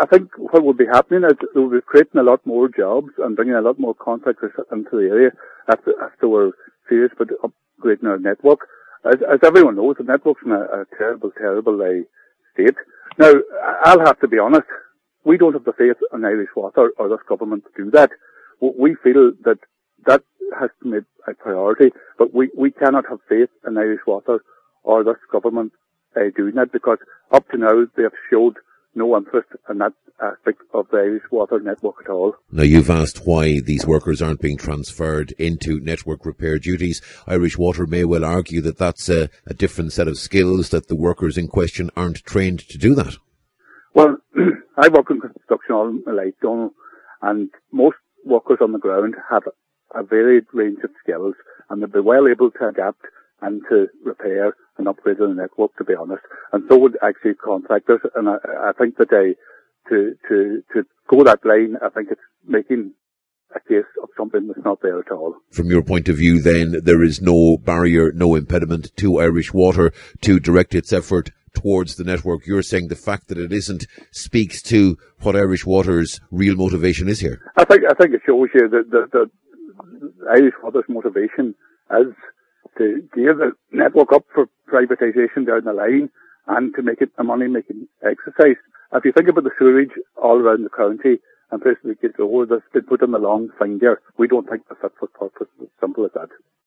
I think what would be happening is it would be creating a lot more jobs and bringing a lot more contractors into the area after we're serious about upgrading our network. As everyone knows, the network's in a terrible state. Now, I'll have to be honest, we don't have the faith in Irish Water or this government to do that. We feel that has to be a priority, but we cannot have faith in Irish Water or this government doing that, because up to now they have showed no interest in that aspect of the Irish Water network at all. Now, you've asked why these workers aren't being transferred into network repair duties. Irish Water may well argue that that's a different set of skills, that the workers in question aren't trained to do that. Well, I work in construction all my life, Donald, and most workers on the ground have a varied range of skills, and they'll be well able to adapt and to repair and upgrade the network, to be honest. And so would actually contractors. And I think that to go that line, I think it's making a case of something that's not there at all. From your point of view, then, there is no barrier, no impediment to Irish Water to direct its effort towards the network. You're saying the fact that it isn't speaks to what Irish Water's real motivation is here. I think it shows you that the Irish Water's motivation is to give the network up for privatisation down the line and to make it a money-making exercise. If you think about the sewerage all around the county and places like Gate Road that's been put on the long finger, we don't think that's fit for purpose. It's simple as that.